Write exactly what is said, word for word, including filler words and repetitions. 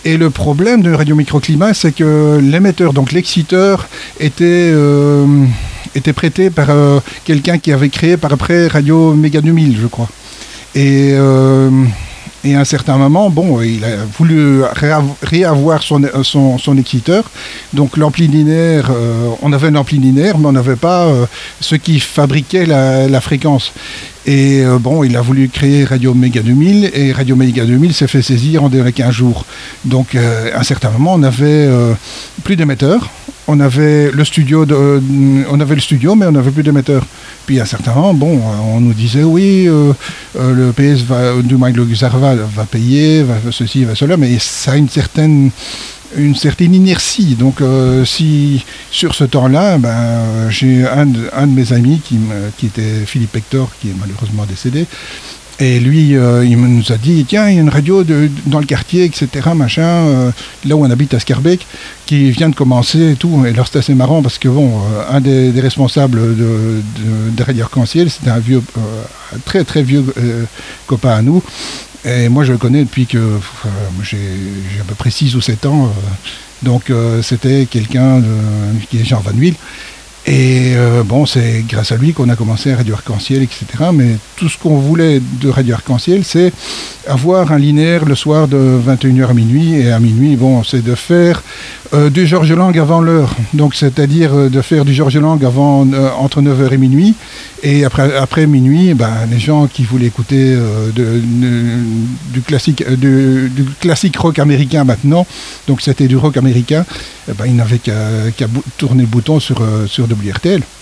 Et le problème de Radio Microclimat, c'est que l'émetteur, donc l'exciteur, était, euh, était prêté par euh, quelqu'un qui avait créé par après Radio Méga deux mille, je crois. Et... Euh, Et à un certain moment, bon, il a voulu réavoir son, son, son exciteur. Donc l'ampli linéaire, euh, on avait un ampli linéaire, mais on n'avait pas euh, ce qui fabriquait la, la fréquence. Et euh, bon, il a voulu créer Radio Méga deux mille, et Radio Méga deux mille s'est fait saisir en délai quinze jours. Donc euh, à un certain moment, on avait euh, plus d'émetteurs. On avait le studio, de, euh, on avait le studio, mais on n'avait plus d'émetteurs. Puis à un certain moment, bon, on nous disait oui, euh, euh, le P S va, du moins le Xarva va payer, va ceci, va cela, mais ça a une certaine, une certaine inertie. Donc euh, si sur ce temps-là, ben, euh, j'ai un de, un de mes amis qui, me, qui était Philippe Hector, qui est malheureusement décédé. Et lui, euh, il nous a dit, tiens, il y a une radio de, dans le quartier, et cetera, machin, euh, là où on habite à Scarbeck, qui vient de commencer et tout. Et alors, c'est assez marrant parce que, bon, euh, un des, des responsables de, de, de Radio Arc-en-Ciel, c'était un vieux, euh, très, très vieux euh, copain à nous. Et moi, je le connais depuis que euh, j'ai, j'ai à peu près six ou sept ans. Euh, donc, euh, c'était quelqu'un de, qui est Jean Van Wil. Et euh, bon, c'est grâce à lui qu'on a commencé à Radio Arc-en-Ciel, et cetera. Mais tout ce qu'on voulait de Radio Arc-en-Ciel, c'est avoir un linéaire le soir de vingt et une heures à minuit. Et à minuit, bon, c'est de faire euh, du Georges Lang avant l'heure. Donc, c'est-à-dire euh, de faire du Georges Lang avant, euh, entre neuf heures et minuit. Et après, après minuit, ben, les gens qui voulaient écouter euh, de, de, du, classique, euh, de, du classique rock américain maintenant, donc c'était du rock américain, eh ben, ils n'avaient qu'à, qu'à bou- tourner le bouton sur, euh, sur W R T L.